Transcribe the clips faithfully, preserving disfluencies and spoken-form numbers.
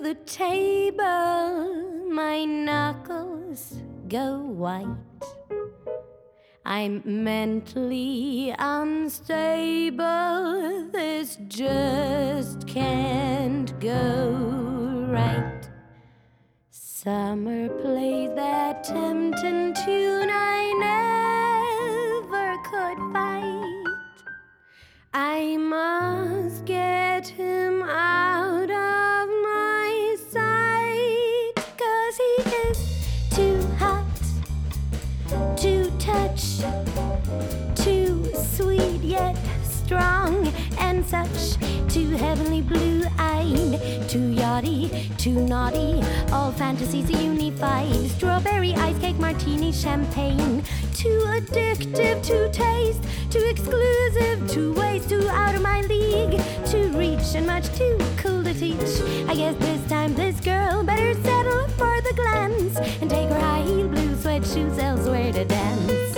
the table, my knuckles go white. I'm mentally unstable, this just can't go right. Summer plays that tempting tune I never could fight. I must get him out of my sight, 'cause he is too hot to touch, too sweet yet strong and such, too heavenly blue-eyed, too yachty, too naughty, all fantasies unified. Strawberry ice cake, martini, champagne, too addictive to taste, too exclusive to waste, too out of my league to reach, and much too cool to teach. I guess this time this girl better settle for the glance and take her high heel blue suede shoes elsewhere to dance.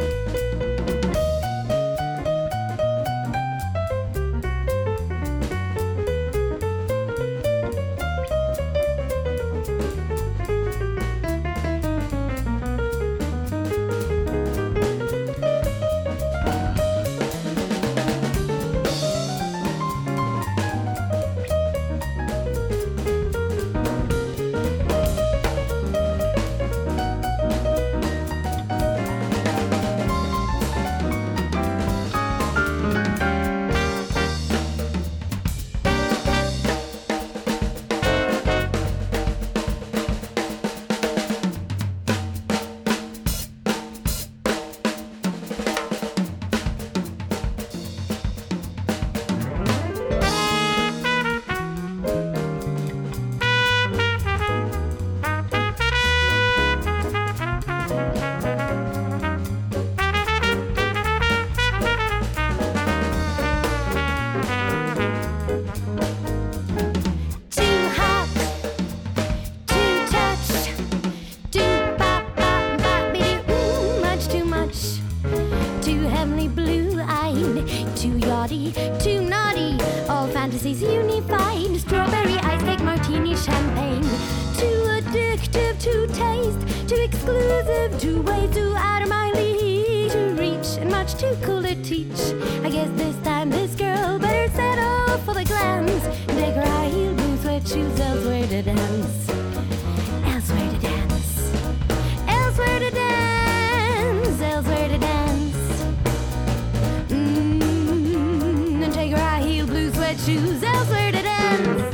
Too yachty, too naughty, all fantasies unified. Strawberry ice cake, martini, champagne, too addictive to taste, too exclusive to way, too out of my league to reach, and much too cool to teach. I guess this time this girl better settle for the glance and take her high heel blue suede shoes elsewhere to dance. Elsewhere to dance. Elsewhere to dance. Elsewhere to dance. Take her high heel blue suede shoes elsewhere to dance.